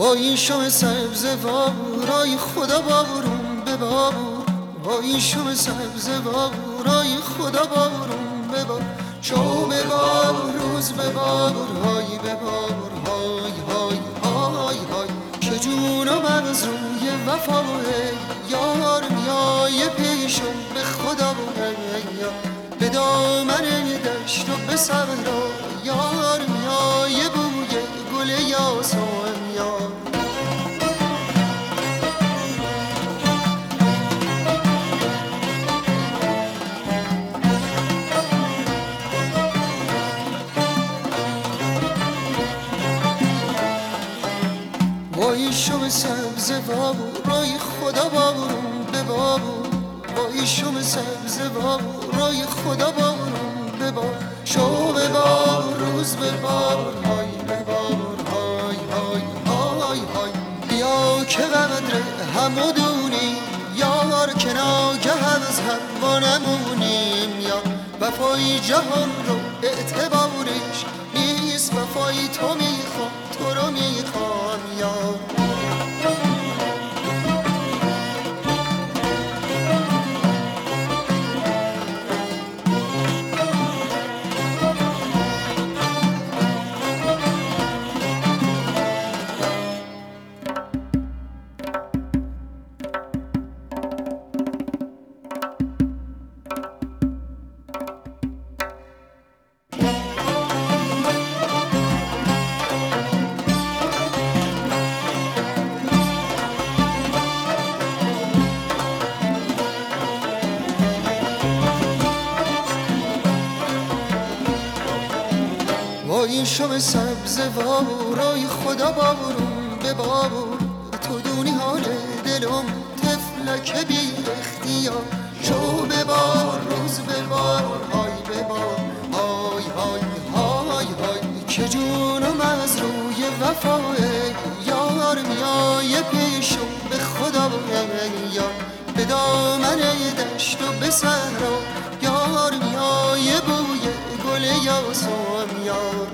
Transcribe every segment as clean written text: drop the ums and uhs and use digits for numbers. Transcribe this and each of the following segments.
با این شم سبز بارای خدا بارون به بابور، با این شم سبز بارای خدا بارون به بابور، شو به بابور روز به بابور های به بابور های های های های که جونم از روی وفای یار میای پیشم به خدا بیا به دامن دشت و به صحرا یار میای بوی گل یاسمن یار وای شم سبز بابورای خدا بابورم به بابور، وای شم سبز بابورای خدا بابورم به بابور، شو به بابور روز به بابور های به بابور های های های های بیا که قدر همو دونی یار که ناگه از هم با نمونیم یا وفای جهان رو اعتبارش نیست، وفای تو میخوام تو رو میخوام یا وای شم سبز بابورای خدا بابورم به بابور، تو دونی حال دلم طفلک بی اختیار، شو به بار روز به بار های به بار های های های های که جونم از روی وفای یار میای پیشم به خدا یا به دامن دشت و به صحرا یار میای بوی گل یاسمن یار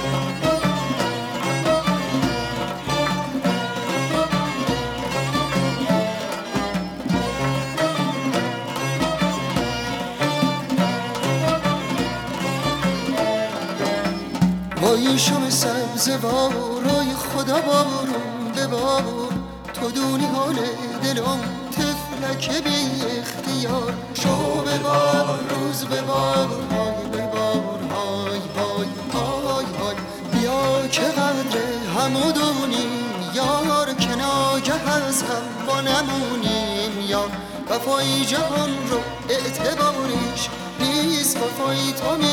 وای شم سبز بابورای خدا بابورم به بابور، تو دونی حال دلم طفلک بی اختیار، شو به بابور روز به بابور های به بابور های های های های بیا که قدر همو دونیم یار که ناگه از هم با نمونیم یا وفای جهان رو اعتبارش نیست، وفای تو